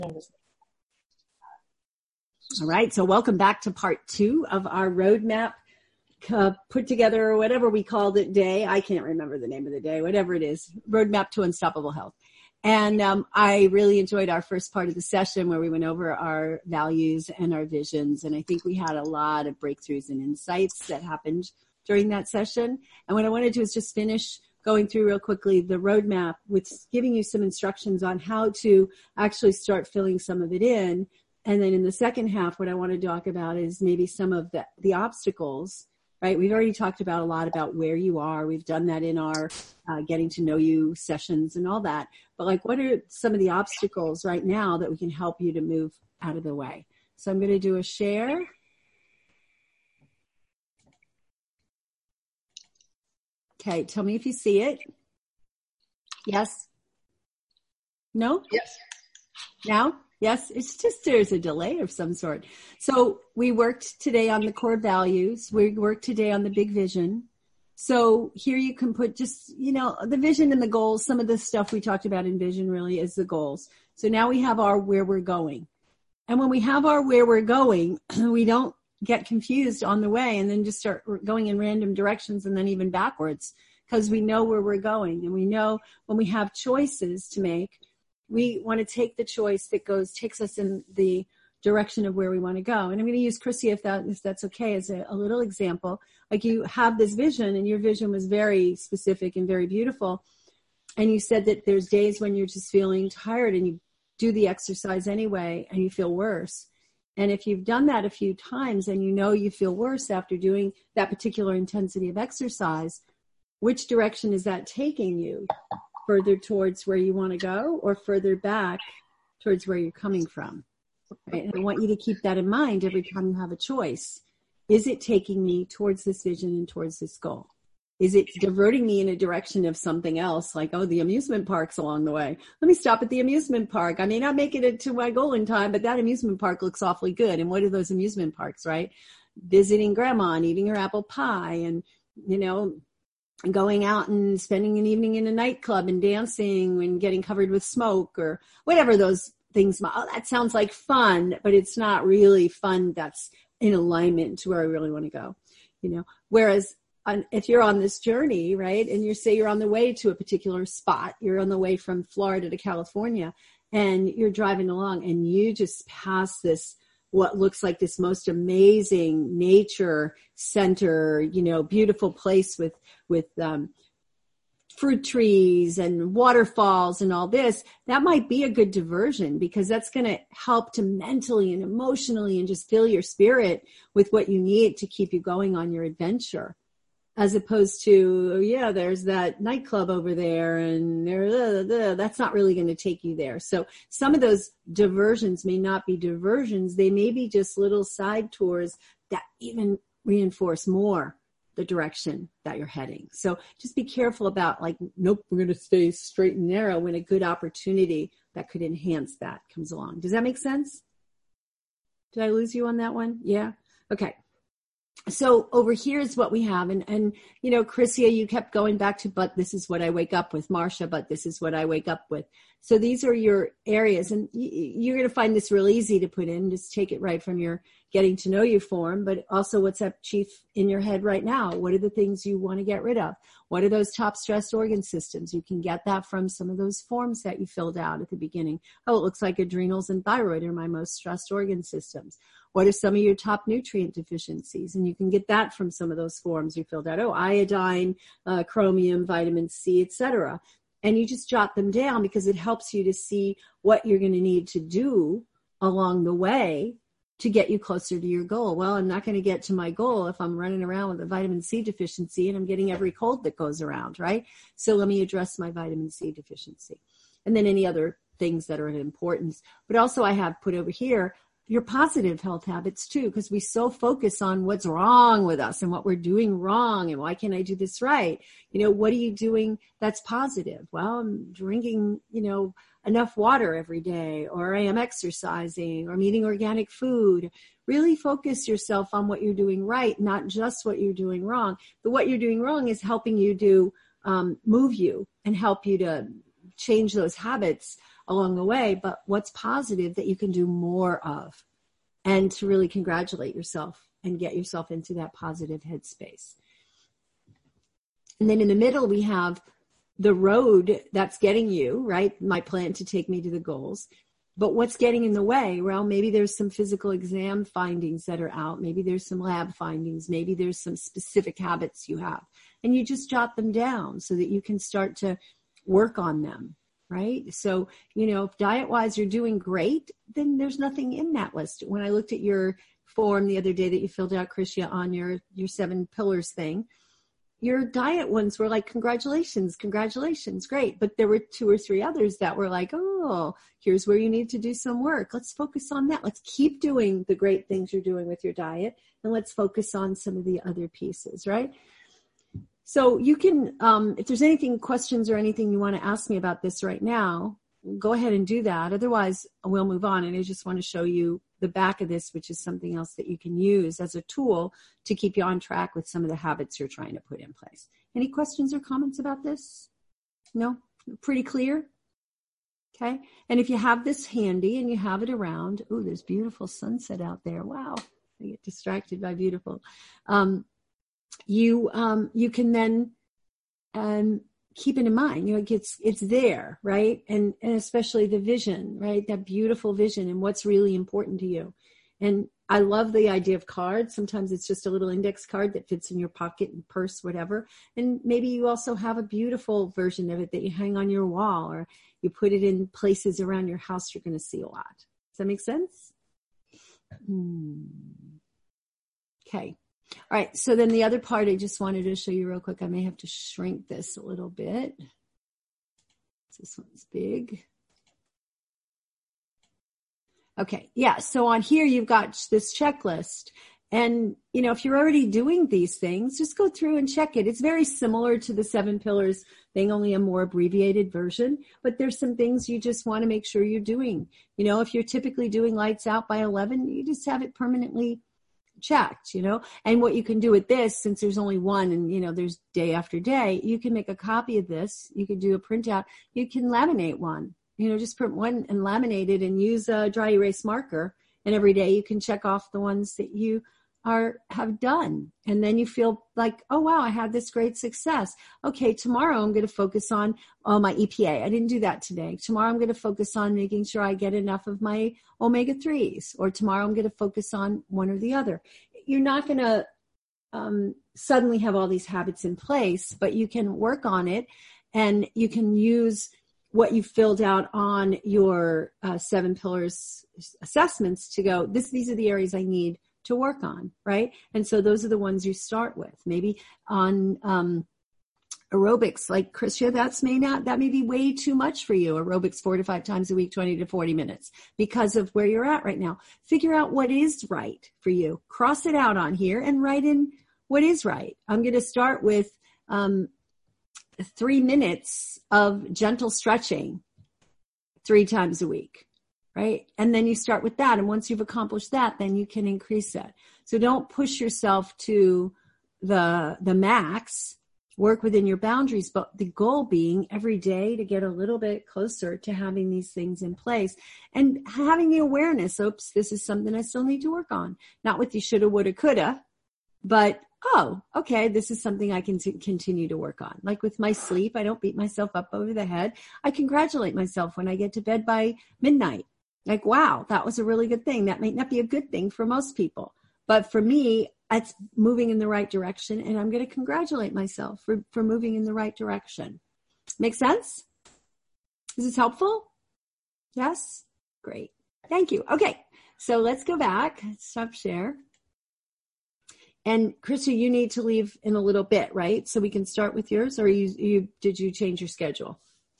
All right, so welcome back to part 2 of our roadmap put together, or whatever we called it, day. I can't remember the name of the day, whatever it is, Roadmap to Unstoppable Health. And I really enjoyed our first part of the session where we went over our values and our visions. And I think we had a lot of breakthroughs and insights that happened during that session. And what I want to do is just finish going through real quickly the roadmap with giving you some instructions on how to actually start filling some of it in. And then in the second half, what I want to talk about is maybe some of the obstacles, right? We've already talked about a lot about where you are. We've done that in our getting to know you sessions and all that. But like, what are some of the obstacles right now that we can help you to move out of the way? So I'm going to do a share. Okay, tell me if you see it. Yes? No? Yes. Now? Yes, it's just there's a delay of some sort. So we worked today on the core values. We worked today on the big vision. So here you can put just, the vision and the goals. Some of the stuff we talked about in vision really is the goals. So now we have our where we're going. And when we have our where we're going, we don't get confused on the way and then just start going in random directions and then even backwards, because we know where we're going. And we know when we have choices to make, we want to take the choice that takes us in the direction of where we want to go. And I'm going to use Chrissy, if that's okay, as a little example. Like, you have this vision, and your vision was very specific and very beautiful. And you said that there's days when you're just feeling tired and you do the exercise anyway and you feel worse. And if you've done that a few times and you feel worse after doing that particular intensity of exercise, which direction is that taking you? Further towards where you want to go, or further back towards where you're coming from? Right? And I want you to keep that in mind every time you have a choice. Is it taking me towards this vision and towards this goal? Is it diverting me in a direction of something else, like, the amusement park's along the way? Let me stop at the amusement park. I may not make it to my goal in time, but that amusement park looks awfully good. And what are those amusement parks, right? Visiting grandma and eating her apple pie and, going out and spending an evening in a nightclub and dancing and getting covered with smoke or whatever those things. That sounds like fun, but it's not really fun that's in alignment to where I really want to go, Whereas if you're on this journey, right, and you're on the way to a particular spot, you're on the way from Florida to California, and you're driving along and you just pass this, what looks like this most amazing nature center, beautiful place with fruit trees and waterfalls and all this, that might be a good diversion, because that's going to help to mentally and emotionally and just fill your spirit with what you need to keep you going on your adventure. As opposed to, there's that nightclub over there and that's not really going to take you there. So some of those diversions may not be diversions. They may be just little side tours that even reinforce more the direction that you're heading. So just be careful about nope, we're going to stay straight and narrow, when a good opportunity that could enhance that comes along. Does that make sense? Did I lose you on that one? Yeah. Okay. So over here is what we have. And Chrissia, you kept going back to, but this is what I wake up with. Marsha, but this is what I wake up with. So these are your areas, and you're going to find this real easy to put in. Just take it right from your getting to know you form, but also what's up, Chief, in your head right now. What are the things you want to get rid of? What are those top stressed organ systems? You can get that from some of those forms that you filled out at the beginning. Oh, it looks like adrenals and thyroid are my most stressed organ systems. What are some of your top nutrient deficiencies? And you can get that from some of those forms you filled out. Oh, iodine, chromium, vitamin C, etc. And you just jot them down, because it helps you to see what you're going to need to do along the way to get you closer to your goal. Well, I'm not going to get to my goal if I'm running around with a vitamin C deficiency and I'm getting every cold that goes around, right? So let me address my vitamin C deficiency. And then any other things that are of importance. But also I have put over here your positive health habits too, because we so focus on what's wrong with us and what we're doing wrong and why can't I do this right? What are you doing that's positive? Well, I'm drinking, enough water every day, or I am exercising, or I'm eating organic food. Really focus yourself on what you're doing right, not just what you're doing wrong. But what you're doing wrong is helping you to move you and help you to change those habits along the way, but what's positive that you can do more of, and to really congratulate yourself and get yourself into that positive headspace. And then in the middle, we have the road that's getting you, right? My plan to take me to the goals. But what's getting in the way? Well, maybe there's some physical exam findings that are out. Maybe there's some lab findings. Maybe there's some specific habits you have. And you just jot them down so that you can start to work on them, right? So, if diet-wise you're doing great, then there's nothing in that list. When I looked at your form the other day that you filled out, Krishya, on your 7 pillars thing, your diet ones were like, congratulations, great. But there were 2 or 3 others that were like, oh, here's where you need to do some work. Let's focus on that. Let's keep doing the great things you're doing with your diet, and let's focus on some of the other pieces, right? So you can, if there's anything, questions or anything you want to ask me about this right now, go ahead and do that. Otherwise, we'll move on. And I just want to show you the back of this, which is something else that you can use as a tool to keep you on track with some of the habits you're trying to put in place. Any questions or comments about this? No? Pretty clear? Okay. And if you have this handy and you have it around, oh, there's beautiful sunset out there. Wow. I get distracted by beautiful. You can then keep it in mind. It's there, right? And especially the vision, right? That beautiful vision and what's really important to you. And I love the idea of cards. Sometimes it's just a little index card that fits in your pocket and purse, whatever. And maybe you also have a beautiful version of it that you hang on your wall, or you put it in places around your house you're going to see a lot. Does that make sense? Okay. All right. So then the other part I just wanted to show you real quick. I may have to shrink this a little bit. This one's big. Okay. Yeah. So on here, you've got this checklist. And, if you're already doing these things, just go through and check it. It's very similar to the 7 pillars thing, only a more abbreviated version. But there's some things you just want to make sure you're doing. If you're typically doing lights out by 11, you just have it permanently checked, and what you can do with this, since there's only one and, there's day after day, you can make a copy of this. You can do a printout. You can laminate one, just print one and laminate it and use a dry erase marker. And every day you can check off the ones that you have done. And then you feel like, oh, wow, I had this great success. Okay, tomorrow I'm going to focus on my EPA. I didn't do that today. Tomorrow I'm going to focus on making sure I get enough of my omega-3s. Or tomorrow I'm going to focus on one or the other. You're not going to suddenly have all these habits in place, but you can work on it, and you can use what you filled out on your 7 pillars assessments to go, these are the areas I need to work on, right? And so those are the ones you start with. Maybe on aerobics, like Krishya, that may be way too much for you. Aerobics 4 to 5 times a week, 20 to 40 minutes, because of where you're at right now. Figure out what is right for you. Cross it out on here and write in what is right. I'm going to start with 3 minutes of gentle stretching 3 times a week. Right? And then you start with that. And once you've accomplished that, then you can increase that. So don't push yourself to the max. Work within your boundaries, but the goal being every day to get a little bit closer to having these things in place and having the awareness, oops, this is something I still need to work on. Not with you shoulda, woulda, coulda, but oh, okay, this is something I can continue to work on. Like with my sleep, I don't beat myself up over the head. I congratulate myself when I get to bed by midnight. Like, wow, that was a really good thing. That might not be a good thing for most people. But for me, it's moving in the right direction. And I'm going to congratulate myself for moving in the right direction. Make sense? Is this helpful? Yes? Great. Thank you. Okay. So let's go back. Stop share. And Krista, you need to leave in a little bit, right? So we can start with yours, or did you change your schedule?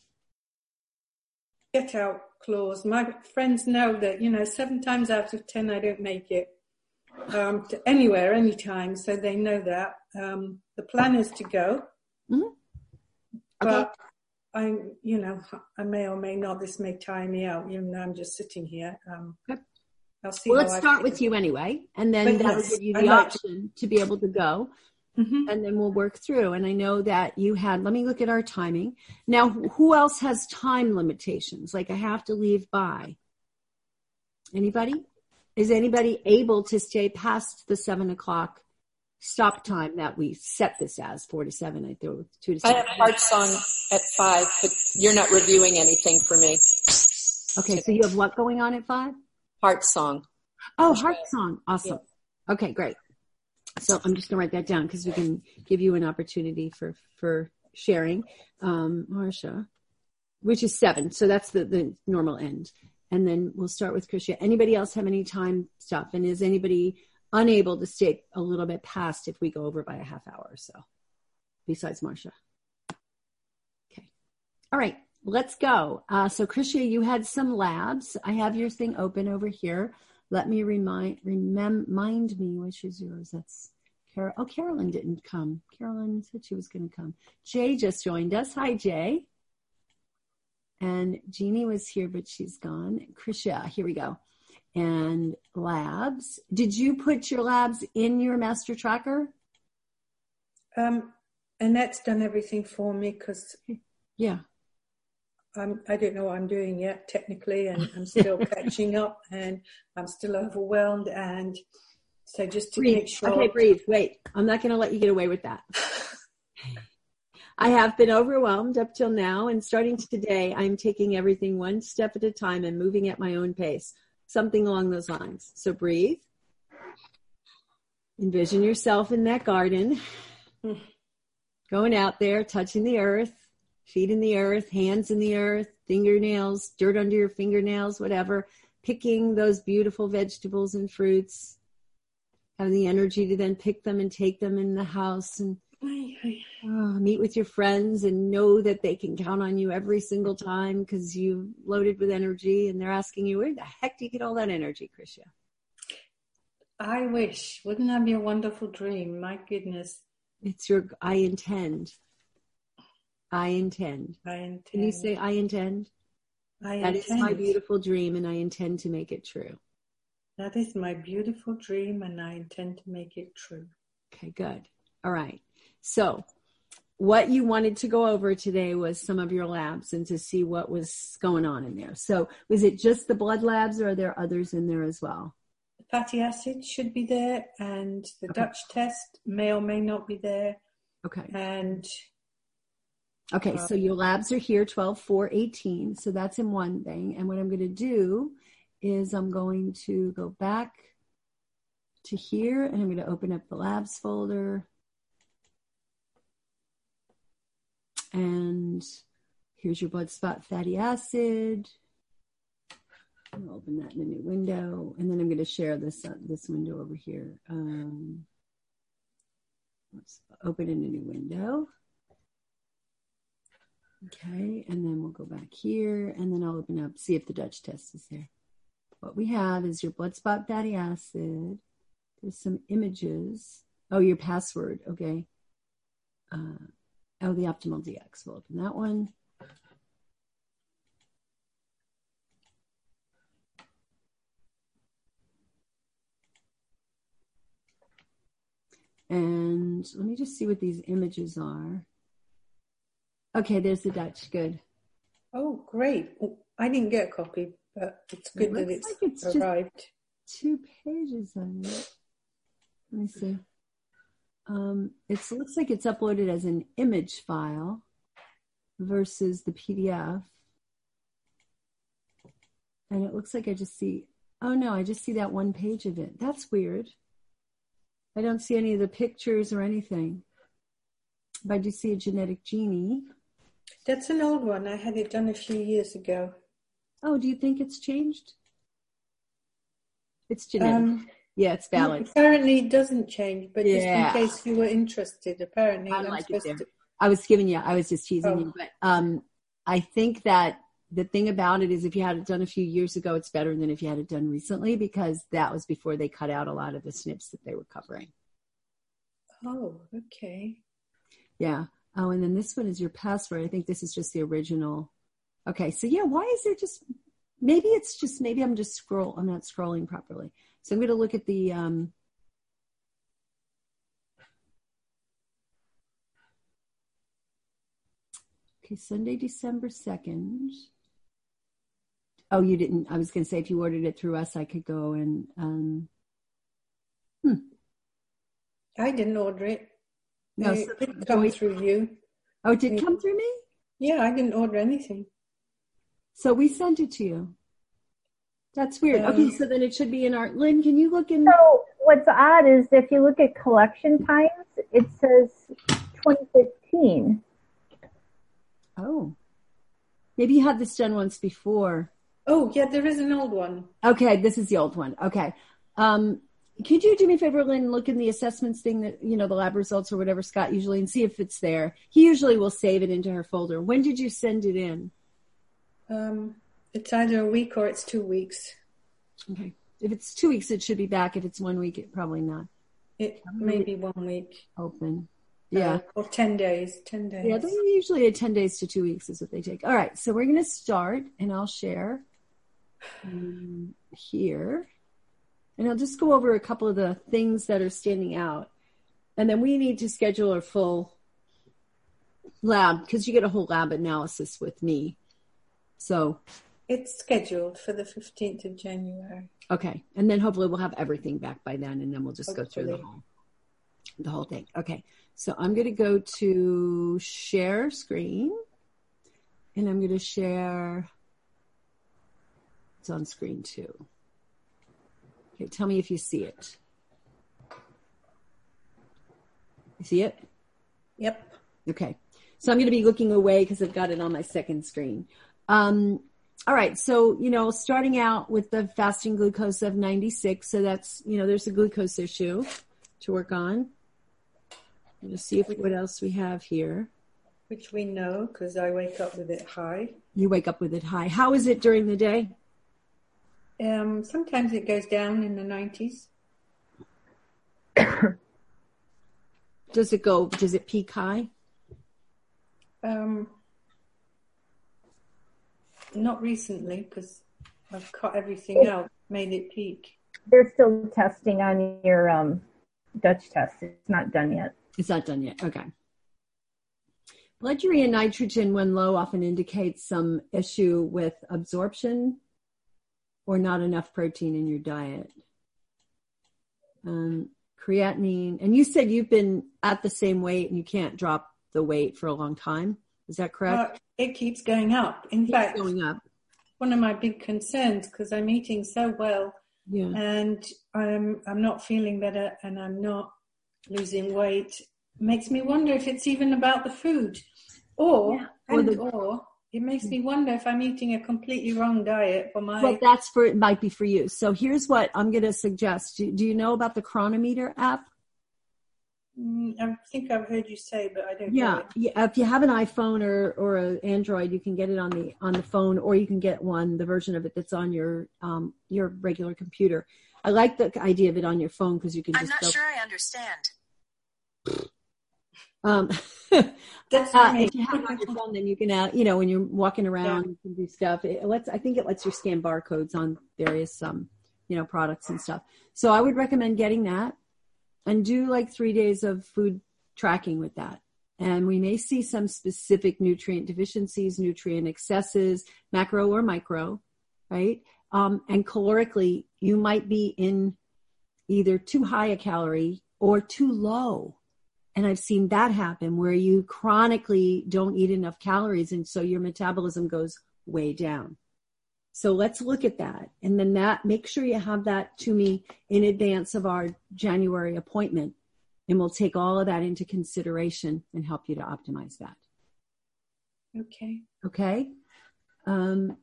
Get out clause. My friends know that, 7 times out of 10 I don't make it to anywhere, anytime, so they know that. The plan is to go. Mm-hmm. Okay. But I may or may not, this may tire me out, I'm just sitting here. Okay. I'll see. Well, let's start with you anyway, and then that'll give you the option to be able to go. and then we'll work through. And I know that you had, let me look at our timing. Now, who else has time limitations? Like I have to leave by. Anybody? Is anybody able to stay past the 7:00 stop time that we set this as, 4 to 7? I throw 2 to 7. I have Heart Song at 5, but you're not reviewing anything for me. Okay, so you have what going on at 5? Heart Song. Oh, Heart Song. Awesome. Yeah. Okay, great. So I'm just going to write that down because we can give you an opportunity for sharing. Marsha, which is 7. So that's the normal end. And then we'll start with Krisha. Anybody else have any time stuff? And is anybody unable to stay a little bit past if we go over by a half hour or so, besides Marsha? Okay. All right, let's go. So Krisha, you had some labs. I have your thing open over here. Let me remind me, which is yours. That's Carol. Oh, Carolyn didn't come. Carolyn said she was going to come. Jay just joined us. Hi, Jay. And Jeannie was here, but she's gone. Krisha, here we go. And labs. Did you put your labs in your master tracker? Annette's done everything for me because yeah, I don't know what I'm doing yet technically, and I'm still catching up, and I'm still overwhelmed, and so just to make sure. Okay, breathe. Wait, I'm not going to let you get away with that. I have been overwhelmed up till now, and starting today, I'm taking everything one step at a time and moving at my own pace. Something along those lines. So breathe. Envision yourself in that garden, going out there, touching the earth, feet in the earth, hands in the earth, fingernails, dirt under your fingernails, whatever, picking those beautiful vegetables and fruits, having the energy to then pick them and take them in the house and meet with your friends and know that they can count on you every single time because you loaded with energy and they're asking you, where the heck do you get all that energy, Krisha? I wish. Wouldn't that be a wonderful dream? My goodness. I intend. Can you say I intend? That is my beautiful dream and I intend to make it true. That is my beautiful dream and I intend to make it true. Okay, good. All right. So what you wanted to go over today was some of your labs and to see what was going on in there. So was it just the blood labs or are there others in there as well? The fatty acid should be there and the Dutch test may or may not be there. Okay. And okay, so your labs are here, 12/4/18. So that's in one thing. And what I'm going to do is I'm going to go back to here and I'm going to open up the labs folder. And here's your blood spot fatty acid. I'll open that in a new window. And then I'm going to share this window over here. Let's open in a new window. Okay, and then we'll go back here. And then I'll open up, see if the Dutch test is there. What we have is your blood spot fatty acid. There's some images. Oh, your password. Okay. The Optimal DX. We'll open that one. And let me just see what these images are. Okay, there's the Dutch. Good. Oh, great. I didn't get a copy, but it's good that it's arrived. Just 2 pages of it. Let me see. It looks like it's uploaded as an image file versus the PDF. And it looks like I just see, oh no, I just see that 1 page of it. That's weird. I don't see any of the pictures or anything. But I do see a genetic genie. That's an old one. I had it done a few years ago. Oh, do you think it's changed? It's genetic. Yeah, it's valid. Apparently it doesn't change, but just in case you were interested, apparently I like it there. I was just teasing you, but I think that the thing about it is if you had it done a few years ago, it's better than if you had it done recently because that was before they cut out a lot of the SNPs that they were covering. Oh, okay. Yeah. Oh, and then this one is your password. I think this is just the original. Okay. So yeah, why is there just, maybe I'm not scrolling properly. So I'm going to look at the, Okay, Sunday, December 2nd. Oh, you didn't. I was going to say if you ordered it through us, I could go and. I didn't order it. No, It didn't come through you. Oh, it did come through me? Yeah, I didn't order anything. So we sent it to you. That's weird. Okay, so then it should be in our. Lynn, can you look in? So what's odd is if you look at collection times, it says 2015. Oh, maybe you had this done once before. Oh, yeah, there is an old one. Okay, this is the old one. Okay. Could you do me a favor, Lynn, look in the assessments thing that, the lab results or whatever Scott usually, and see if it's there. He usually will save it into her folder. When did you send it in? It's either a week or it's 2 weeks. Okay. If it's 2 weeks, it should be back. If it's 1 week, it probably not. It may be 1 week. Open. Yeah. Or 10 days. 10 days. Yeah, they usually 10 days to 2 weeks is what they take. All right. So we're going to start, and I'll share here. And I'll just go over a couple of the things that are standing out. And then we need to schedule a full lab because you get a whole lab analysis with me. So it's scheduled for the 15th of January. Okay. And then hopefully we'll have everything back by then, and then we'll just go through the whole thing. Okay. So I'm going to go to share screen, and I'm going to share. It's on screen too. Okay. Tell me if you see it. You see it? Yep. Okay. So I'm going to be looking away because I've got it on my second screen. All right. So, starting out with the fasting glucose of 96. So that's, there's a glucose issue to work on. Let's see what else we have here. Which we know because I wake up with it high. You wake up with it high. How is it during the day? Sometimes it goes down in the 90s. Does it peak high? Not recently because I've cut everything out, made it peak. They're still testing on your Dutch test. It's not done yet. It's not done yet. Okay. Blood urea nitrogen when low often indicates some issue with absorption or not enough protein in your diet. Creatinine, and you said you've been at the same weight and you can't drop the weight for a long time. Is that correct? It keeps going up. In fact, going up. One of my big concerns, because I'm eating so well, and I'm not feeling better, and I'm not losing weight, makes me wonder if it's even about the food, or it makes me wonder if I'm eating a completely wrong diet for my. Well, it might be for you. So here's what I'm going to suggest. Do you know about the Chronometer app? I think I've heard you say, but I don't know. Yeah. If you have an iPhone or an Android, you can get it on the phone, or you can get the version of it that's on your regular computer. I like the idea of it on your phone because you can. I'm not sure I understand. If you have it on your phone, then you can, when you're walking around, you can do stuff. I think it lets you scan barcodes on various, products and stuff. So I would recommend getting that. And do like 3 days of food tracking with that. And we may see some specific nutrient deficiencies, nutrient excesses, macro or micro, right? And calorically, you might be in either too high a calorie or too low. And I've seen that happen where you chronically don't eat enough calories. And so your metabolism goes way down. So let's look at that. And then make sure you have that to me in advance of our January appointment. And we'll take all of that into consideration and help you to optimize that. Okay. Okay. A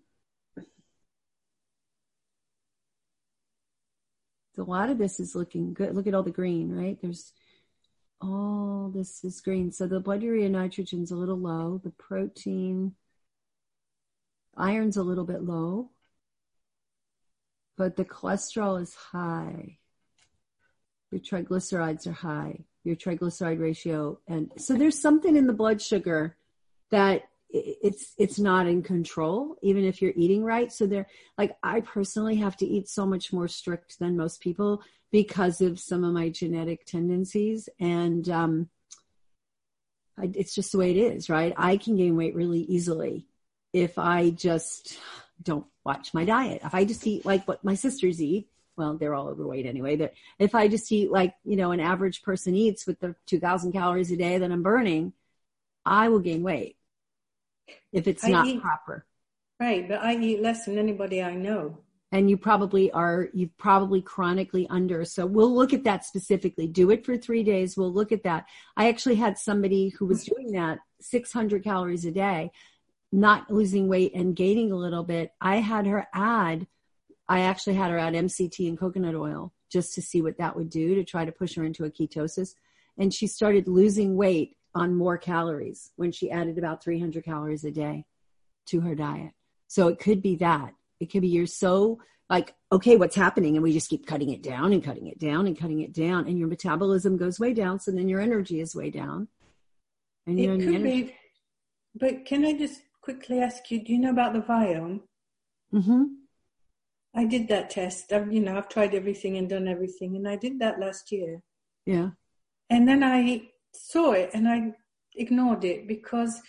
lot of this is looking good. Look at all the green, right? All this is green. So the blood urea nitrogen's a little low. The protein, iron's a little bit low, but the cholesterol is high. Your triglycerides are high, your triglyceride ratio. And so there's something in the blood sugar that it's not in control, even if you're eating right. So I personally have to eat so much more strict than most people because of some of my genetic tendencies. And it's just the way it is, right? I can gain weight really easily if I just don't watch my diet. If I just eat like what my sisters eat, well, they're all overweight anyway, that if I just eat like, an average person eats with the 2,000 calories a day that I'm burning, I will gain weight if it's not proper. Right, but I eat less than anybody I know. And you've probably chronically under. So we'll look at that specifically. Do it for 3 days. We'll look at that. I actually had somebody who was doing that 600 calories a day, not losing weight and gaining a little bit. I actually had her add MCT and coconut oil just to see what that would do to try to push her into a ketosis. And she started losing weight on more calories when she added about 300 calories a day to her diet. So it could be that. It could be you're so like, okay, what's happening? And we just keep cutting it down and cutting it down and cutting it down. And your metabolism goes way down. So then your energy is way down. And it could be. But can I just quickly ask you, do you know about the Viome? Mm-hmm. I did that test. I've tried everything and done everything. And I did that last year. Yeah. And then I saw it and I ignored it because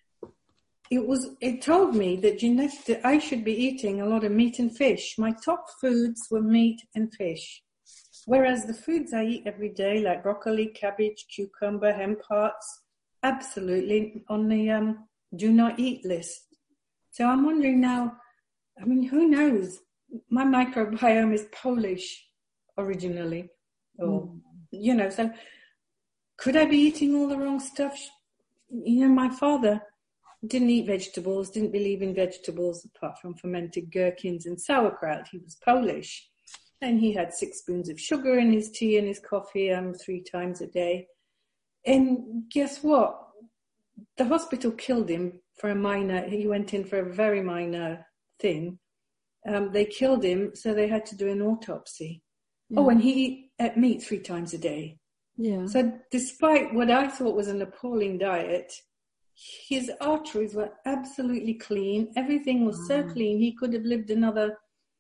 it told me that I should be eating a lot of meat and fish. My top foods were meat and fish. Whereas the foods I eat every day, like broccoli, cabbage, cucumber, hemp hearts, absolutely on the do not eat list. So I'm wondering now, who knows? My microbiome is Polish originally. So could I be eating all the wrong stuff? My father didn't eat vegetables, didn't believe in vegetables apart from fermented gherkins and sauerkraut. He was Polish. And he had 6 spoons of sugar in his tea and his coffee 3 times a day. And guess what? The hospital killed him he went in for a very minor thing. They killed him, so they had to do an autopsy. Yeah. Oh, and he ate meat 3 times a day. Yeah. So despite what I thought was an appalling diet, his arteries were absolutely clean. Everything was so clean. He could have lived another,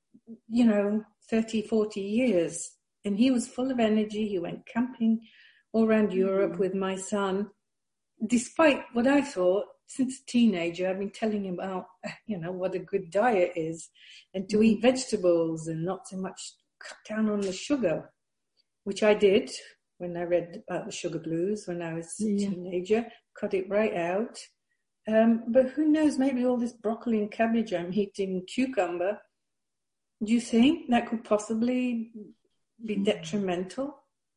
30, 40 years. And he was full of energy. He went camping all around Europe with my son. Despite what I thought, since a teenager, I've been telling him about, what a good diet is and to eat vegetables and not so much cut down on the sugar, which I did when I read about the sugar blues when I was a teenager, cut it right out. But who knows, maybe all this broccoli and cabbage I'm eating, cucumber, do you think that could possibly be detrimental?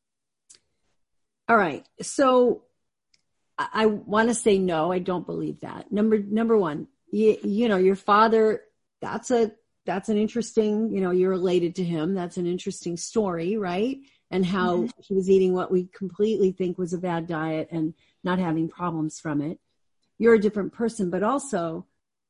All right. So I want to say no, I don't believe that. Number one, your father, that's an interesting, you're related to him. That's an interesting story, right? And how he was eating what we completely think was a bad diet and not having problems from it. You're a different person, but also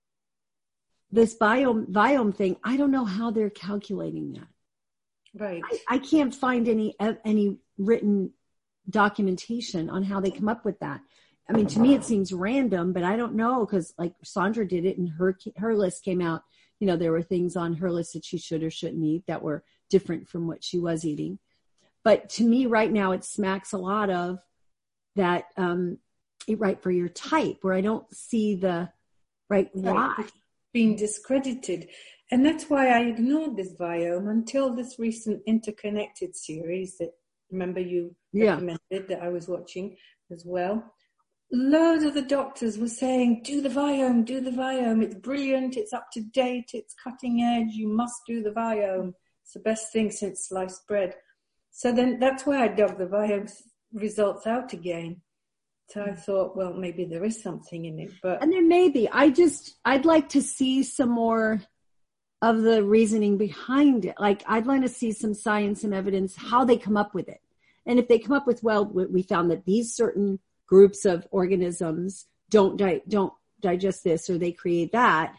this Viome thing, I don't know how they're calculating that. Right. I can't find any written documentation on how they come up with that. To me, it seems random, but I don't know because like Sandra did it and her list came out. There were things on her list that she should or shouldn't eat that were different from what she was eating. But to me right now, it smacks a lot of that eat right for your type where I don't see the right why. Being discredited. And that's why I ignored this Viome until this recent Interconnected series that, remember you recommended that I was watching as well. Loads of the doctors were saying, do the Viome. It's brilliant. It's up to date. It's cutting edge. You must do the Viome. It's the best thing since sliced bread. So then that's why I dug the Viome results out again. So I thought, well, maybe there is something in it, and there may be. I'd like to see some more of the reasoning behind it. Like I'd like to see some science and evidence how they come up with it. And if they come up with, well, we found that these certain groups of organisms don't digest this or they create that,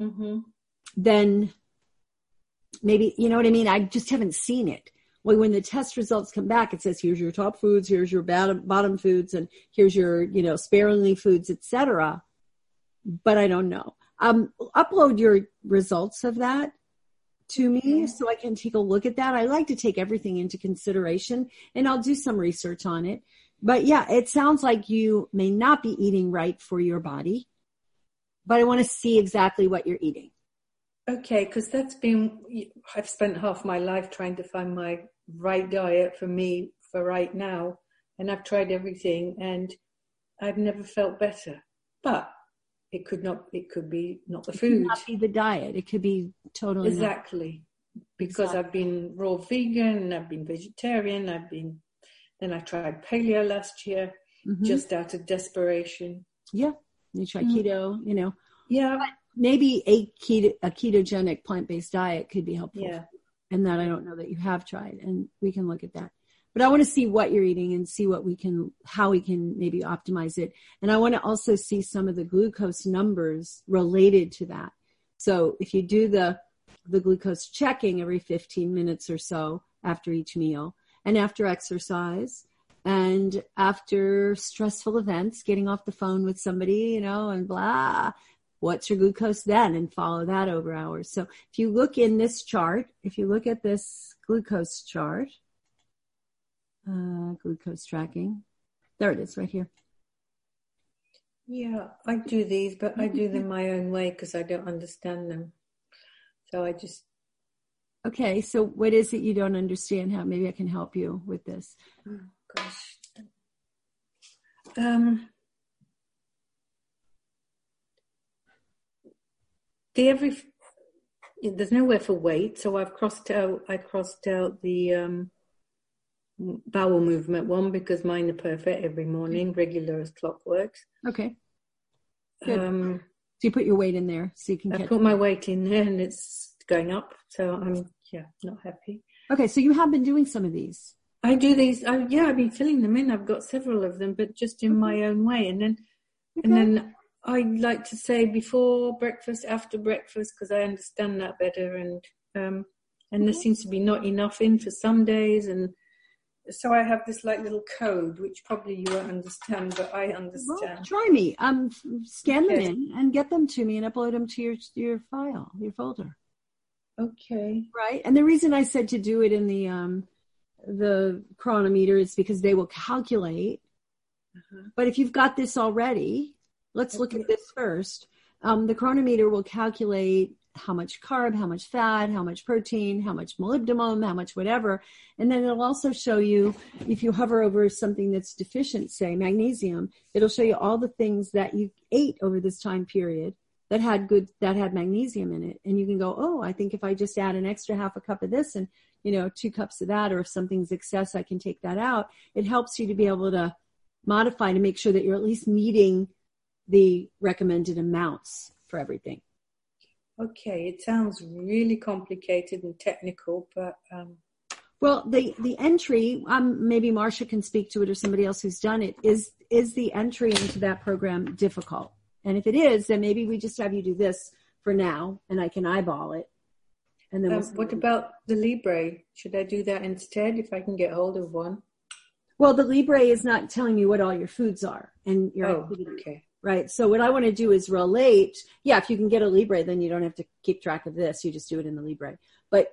then maybe, you know what I mean? I just haven't seen it. Well, when the test results come back, it says, here's your top foods, here's your bottom foods, and here's your, sparingly foods, etc. But I don't know. Upload your results of that to me so I can take a look at that. I like to take everything into consideration, and I'll do some research on it But yeah, it sounds like you may not be eating right for your body, but I want to see exactly what you're eating. Okay, because I've spent half my life trying to find my right diet for me for right now. And I've tried everything and I've never felt better. But it could be not the food. It could not be the diet. It could be totally exactly. Because I've been raw vegan, I've been vegetarian, then I tried paleo last year, just out of desperation. Yeah. You try keto, Yeah. But maybe a ketogenic plant-based diet could be helpful. Yeah. And that I don't know that you have tried, and we can look at that. But I want to see what you're eating and see how we can maybe optimize it. And I want to also see some of the glucose numbers related to that. So if you do the glucose checking every 15 minutes or so after each meal and after exercise and after stressful events, getting off the phone with somebody, and blah, what's your glucose then? And follow that over hours. So if you look in this chart, if you look at this glucose chart, glucose tracking, there it is right here. Yeah, I do these, but I do them my own way because I don't understand them. So I just... Okay, so what is it you don't understand? How maybe I can help you with this. Oh, gosh. There's nowhere for weight, so I crossed out the bowel movement one because mine are perfect every morning, regular as clockwork. Okay. Good. So you put your weight in there so you can I put my weight in there and it's going up, so I'm not happy. Okay, so you have been doing some of these. I do these. I've been filling them in. I've got several of them, but just in my own way. And then I like to say before breakfast, after breakfast, because I understand that better. And there seems to be not enough in for some days, and so I have this little code, which probably you won't understand, but I understand. Well, try me. Scan them in and get them to me and upload them to your file, your folder. Okay. Right. And the reason I said to do it in the chronometer is because they will calculate. But if you've got this already, let's look at this first. The chronometer will calculate how much carb, how much fat, how much protein, how much molybdenum, how much whatever. And then it'll also show you, if you hover over something that's deficient, say magnesium, it'll show you all the things that you ate over this time period that had magnesium in it. And you can go, oh, I think if I just add an extra half a cup of this and, 2 cups of that, or if something's excess, I can take that out. It helps you to be able to modify to make sure that you're at least meeting the recommended amounts for everything. Okay, it sounds really complicated and technical, but... Well, the entry, maybe Marcia can speak to it or somebody else who's done it, is the entry into that program difficult? And if it is, then maybe we just have you do this for now, and I can eyeball it. And then what about the Libre? Should I do that instead if I can get hold of one? Well, the Libre is not telling you what all your foods are and your activity. Okay. Right. So what I want to do is relate. Yeah, if you can get a Libre, then you don't have to keep track of this. You just do it in the Libre. But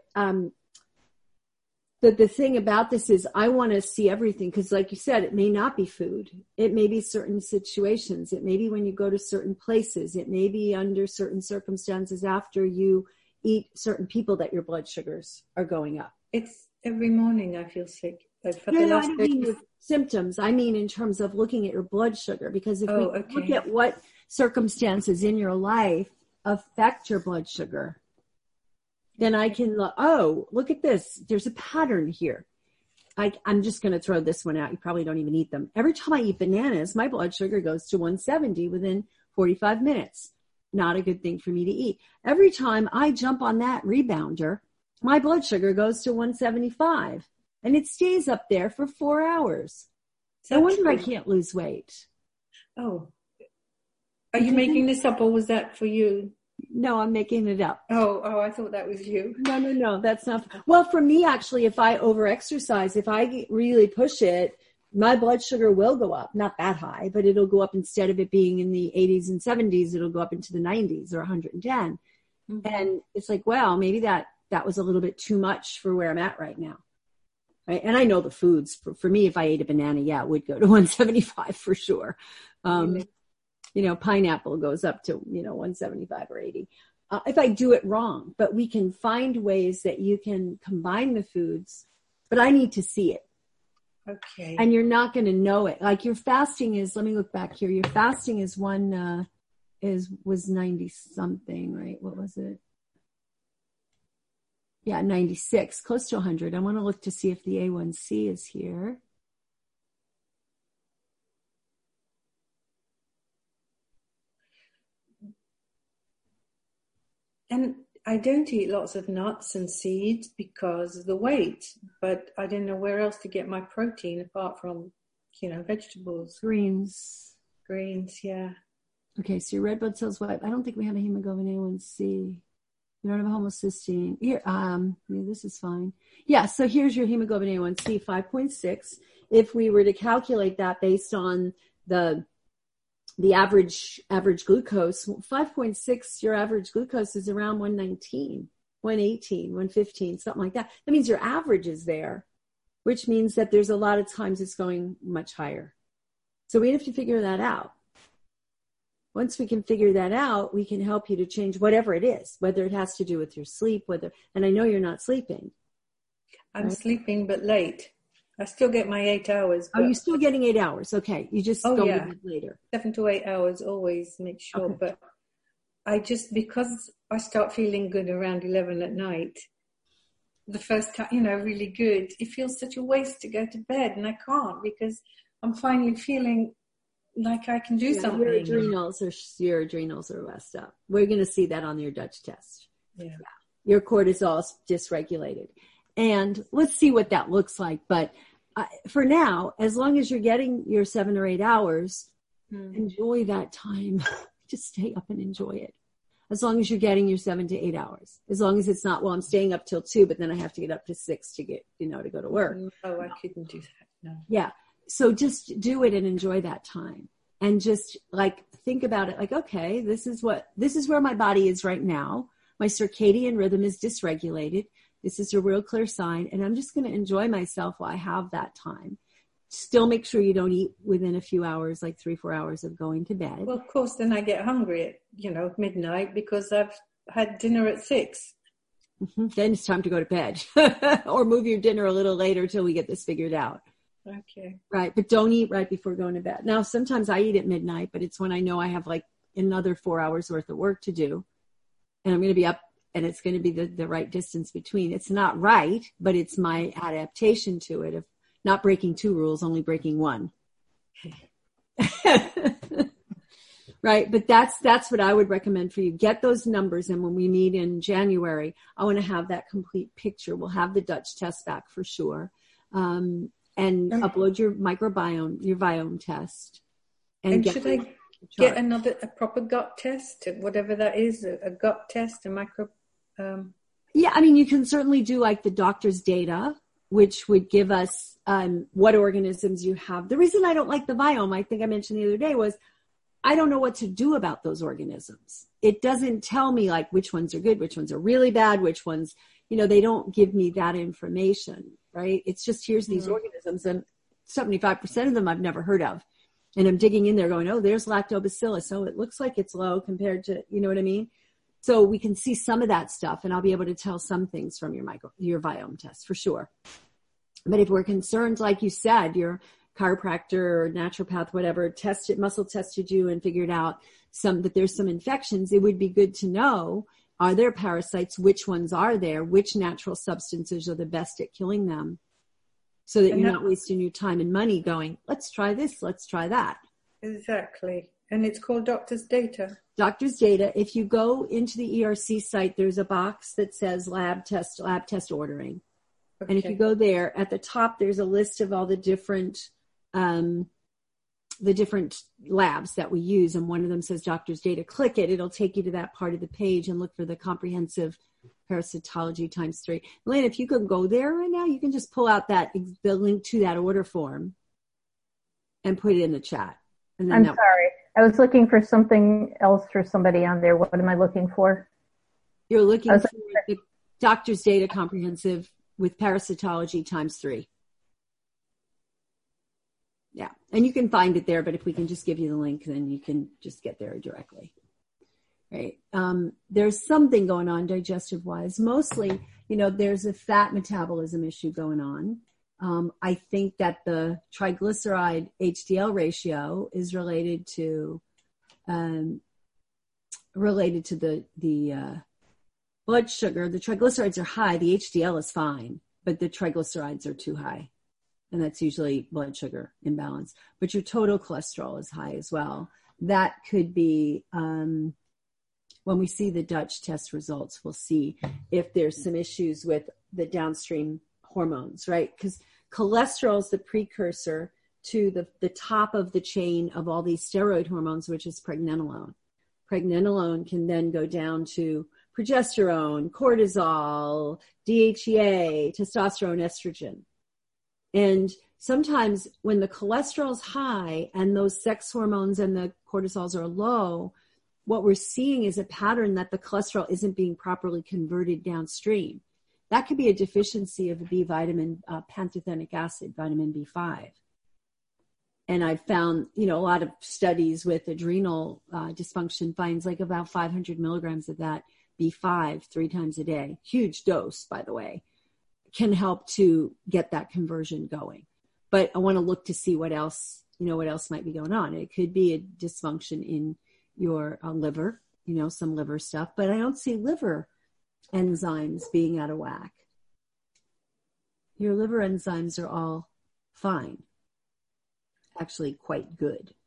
the thing about this is I want to see everything because, like you said, it may not be food. It may be certain situations. It may be when you go to certain places. It may be under certain circumstances after you eat certain people that your blood sugars are going up. It's every morning I feel sick. I don't mean with symptoms. I mean in terms of looking at your blood sugar, because if we look at what circumstances in your life affect your blood sugar, then I can look at this. There's a pattern here. I'm just going to throw this one out. You probably don't even eat them. Every time I eat bananas, my blood sugar goes to 170 within 45 minutes. Not a good thing for me to eat. Every time I jump on that rebounder, my blood sugar goes to 175. And it stays up there for 4 hours. No wonder I can't lose weight. Oh. Are you making this up or was that for you? No, I'm making it up. Oh, I thought that was you. No, that's not. Well, for me, actually, if I over-exercise, if I really push it, my blood sugar will go up. Not that high, but it'll go up. Instead of it being in the 80s and 70s, it'll go up into the 90s or 110. Mm-hmm. And it's like, well, maybe that was a little bit too much for where I'm at right now. right? And I know the foods for me, if I ate a banana, it would go to 175 for sure. Pineapple goes up to, 175 or 80. If I do it wrong, but we can find ways that you can combine the foods, but I need to see it. Okay. And you're not going to know it. Like your fasting is, let me look back here. Your fasting is was 90 something, right? What was it? Yeah, 96, close to 100. I want to look to see if the A1C is here. And I don't eat lots of nuts and seeds because of the weight, but I don't know where else to get my protein apart from, vegetables. Greens, yeah. Okay, so your red blood cells white. I don't think we have a hemoglobin A1C. You don't have a homocysteine. Here, this is fine. Yeah, so here's your hemoglobin A1C, 5.6. If we were to calculate that based on the average glucose, 5.6, your average glucose is around 119, 118, 115, something like that. That means your average is there, which means that there's a lot of times it's going much higher. So we have to figure that out. Once we can figure that out, we can help you to change whatever it is, whether it has to do with your sleep, and I know you're not sleeping. I'm right? Sleeping, but late. I still get my 8 hours. Oh, you're still getting 8 hours. Okay. You just go to bed later. 7 to 8 hours, always make sure. Okay. But because I start feeling good around 11 at night, the first time, really good, it feels such a waste to go to bed, and I can't because I'm finally feeling like I can do something. Your adrenals are messed up. We're going to see that on your Dutch test. Yeah. Your cortisol is dysregulated. And let's see what that looks like. But for now, as long as you're getting your 7 or 8 hours, enjoy that time. Just stay up and enjoy it. As long as you're getting your 7 to 8 hours. As long as it's not, I'm staying up till 2, but then I have to get up to 6 to get, to go to work. Oh, I couldn't do that. No. Yeah. So just do it and enjoy that time. And just think about it like, okay, this is where my body is right now. My circadian rhythm is dysregulated. This is a real clear sign. And I'm just going to enjoy myself while I have that time. Still make sure you don't eat within a few hours, like 3-4 hours of going to bed. Well, of course, then I get hungry at, midnight because I've had dinner at 6. Mm-hmm. Then it's time to go to bed or move your dinner a little later till we get this figured out. Okay. Right. But don't eat right before going to bed. Now, sometimes I eat at midnight, but it's when I know I have another 4 hours worth of work to do. And I'm going to be up and it's going to be the right distance between. It's not right, but it's my adaptation to it of not breaking 2 rules, only breaking 1. Right. But that's what I would recommend for you. Get those numbers. And when we meet in January, I want to have that complete picture. We'll have the Dutch test back for sure. And upload your Viome test. And should I get a proper gut test, whatever that is, a gut test, Yeah, I mean, you can certainly do the doctor's data, which would give us what organisms you have. The reason I don't like the Viome, I think I mentioned the other day, was I don't know what to do about those organisms. It doesn't tell me which ones are good, which ones are really bad, which ones, they don't give me that information. Right? It's just, here's these organisms, and 75% of them I've never heard of. And I'm digging in there going, oh, there's lactobacillus. So it looks like it's low compared to, you know what I mean? So we can see some of that stuff, and I'll be able to tell some things from your Viome test for sure. But if we're concerned, like you said, your chiropractor or naturopath, whatever, muscle tested you and figured out that there's some infections, it would be good to know, are there parasites? Which ones are there? Which natural substances are the best at killing them? So that you're not wasting your time and money going, let's try this, let's try that. Exactly. And it's called Doctor's Data. Doctor's Data. If you go into the ERC site, there's a box that says lab test ordering. Okay. And if you go there, at the top, there's a list of all the different labs that we use, and one of them says Doctor's Data. Click it. It'll take you to that part of the page and look for the comprehensive parasitology ×3. Elaine, if you can go there right now, you can just pull out the link to that order form and put it in the chat. And then I'm sorry. I was looking for something else for somebody on there. What am I looking for? You're looking for the Doctor's Data Comprehensive with parasitology ×3. And you can find it there, but if we can just give you the link, then you can just get there directly. Right. There's something going on digestive wise. Mostly, there's a fat metabolism issue going on. I think that the triglyceride HDL ratio is related to the blood sugar. The triglycerides are high. The HDL is fine, but the triglycerides are too high. And that's usually blood sugar imbalance. But your total cholesterol is high as well. That could be, when we see the Dutch test results, we'll see if there's some issues with the downstream hormones, right? Because cholesterol is the precursor to the top of the chain of all these steroid hormones, which is pregnenolone. Pregnenolone can then go down to progesterone, cortisol, DHEA, testosterone, estrogen. And sometimes when the cholesterol's high and those sex hormones and the cortisols are low, what we're seeing is a pattern that the cholesterol isn't being properly converted downstream. That could be a deficiency of the B vitamin, pantothenic acid, vitamin B5. And I've found, a lot of studies with adrenal dysfunction finds like about 500 milligrams of that B5 3 times a day. Huge dose, by the way, can help to get that conversion going. But I want to look to see what else might be going on. It could be a dysfunction in your liver, some liver stuff, but I don't see liver enzymes being out of whack. Your liver enzymes are all fine, actually quite good.